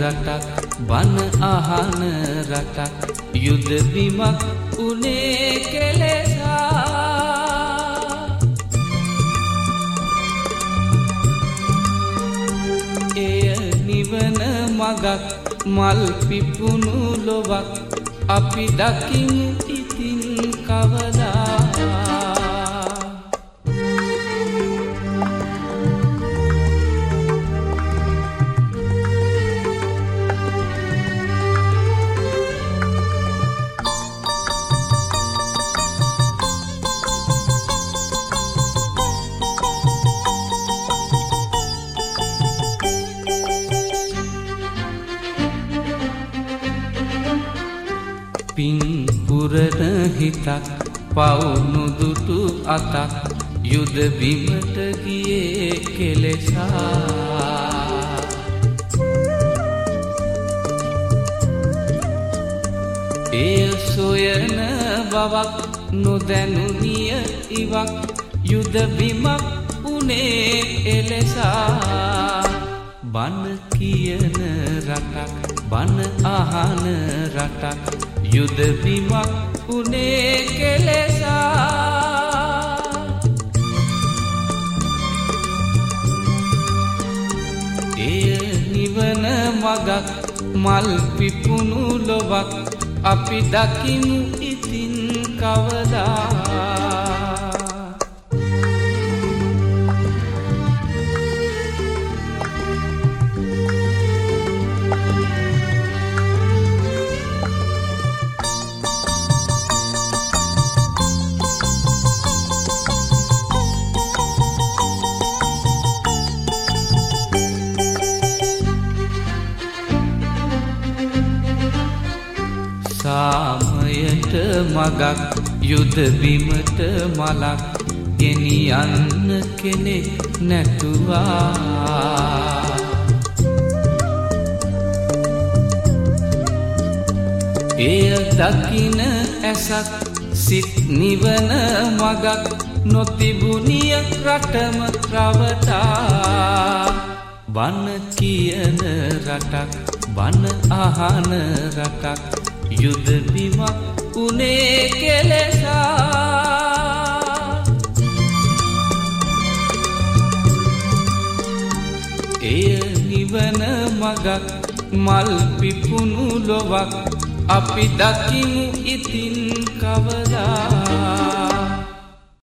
රටක් බන අහන රටක් යුද බිමක් උනේ කෙලෙසා එය නිවන මගක් මල් පිපුණු ලොවක් අපි දකිමු ඉතින් කවදා පින් පුරන හිතක් පවුණු දුටු අතක් යුද බිමට ගියේ කෙලෙසා එය සොයන බවක් නොදැනුනිය ඉවක් යුද බිමක් උනේ එලෙසා බන කියන රටක් බන අහන රටක් යුද බිමක් උනේ කෙලෙසා එය නිවන මගක් මල් පිපුණු ලොවක් අපි දකිමු ඉතින් කවදා සාමයට මගක් යුද බිමට මලක් ගෙනියන්න කෙනෙක් නැතුවා එය දකින ඇසක් සිත් නිවන මගක් නොතිබුනිය රටම රවටා බන කියන රටක් බන අහන රටක් යුද බිමක් උනේ කෙලෙසා එය නිවන මගක් මල් පිපුණු ලොවක් අපි දකිමු ඉතින් කවදා